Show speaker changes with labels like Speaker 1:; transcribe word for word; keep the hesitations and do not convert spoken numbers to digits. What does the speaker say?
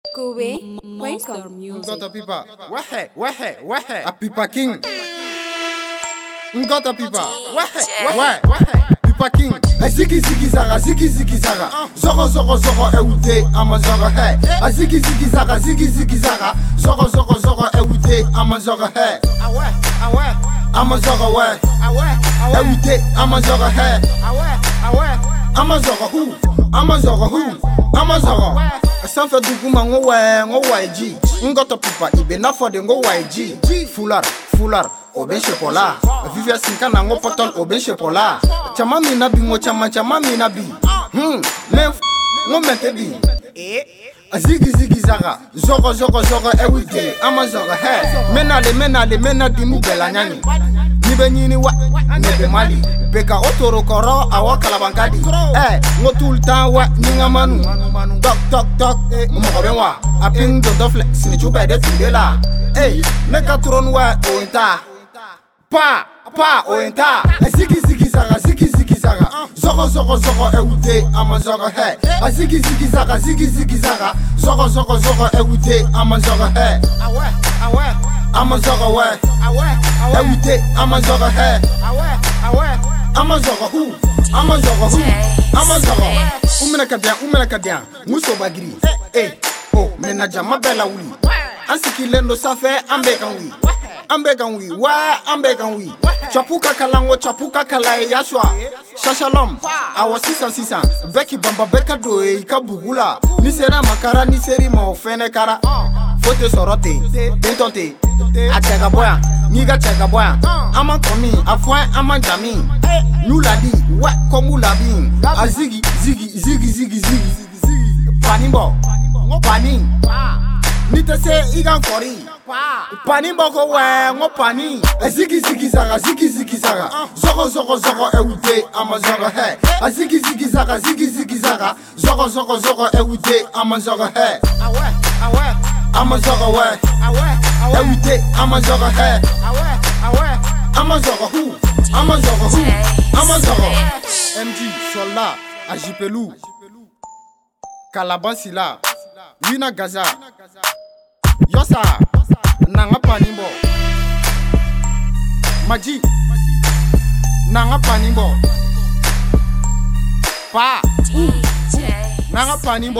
Speaker 1: Kobe,
Speaker 2: Monster
Speaker 1: welcome.
Speaker 2: music.
Speaker 3: Ngota pipa, wahe, wahe, wahe, a pipa king. Ngota pipa, wahe, wahe, wahe, pipa king. A ziki ziki zaga, ziki ziki zaga. Zoko zoko zoko eute, ama zogo he. A ziki ziki zaga, ziki ziki zaga. Zoko zoko zoko eute, ama zogo he. Awe, awe, ama zogo we. Awe, awe, eute, ama zogo he. Awe, awe, ama zogo hu, ama zogo hu, ama zogo. Sanfɛ duguma ngo wɛ ngo Y G ngɔtɔ pipa ibe na fɔ de ngo Y G fular fular o bɛ shepola vivia sinka na ngo potol o bɛ shepola chama mina bi ngo chama chama mina bi hmm men ngo mente bi azigi zigi zaga zogo zogo zogo everyday ama zogo he menale menale menadi mu bela nyani ni be nyini wa ne be mali beka otoro koro awa kalabankadi eh ngo tout le temps wa ninga manu tok tok tok mo ko ben wa aping do dofle sini chuba de tindela eh ne ka tron wa onta pa pa onta zigi zigi zaga zigi zigi zaga zogo zogo zogo eute ama zogo he zigi zigi zaga zigi zigi zaga zogo zogo zogo eute ama zogo he awe awe ama zogo we awe awe eute ama zogo he awe awe ama zogo hu ama zogo hu ama zogo umena kabia umena kabia muso bagiri eh oh mena jama bela wuli ansikilendo safe ambe kan wi ambe kan wi wa ambe kan wi chapuka kalango chapuka kala yashwa shashalom awa sisa sisa beki bamba beka do e kabugula ni sera makara ni seri ma ofene kara fote sorote dentonte atega boya niga tega boya ama komi afwa ama jami nuladi wa komulabi azigi zigi zigi zigi zigi panimbo pani nite se igan kori panimbo ko we ngo pani zigi zigi zaga zigi zigi zaga zogo zogo zogo eute ama zogo he zigi zigi zaga zigi zigi zaga zogo zogo zogo eute ama zogo he awe awe ama zogo we awe awe eute ama zogo he awe awe ama zogo hu ama zogo hu ama zogo M G Sola Ajipelu Kalabansila Wina Gaza Yosa Nanga Panimbo Maji Nanga Panimbo Pa Nanga Panimbo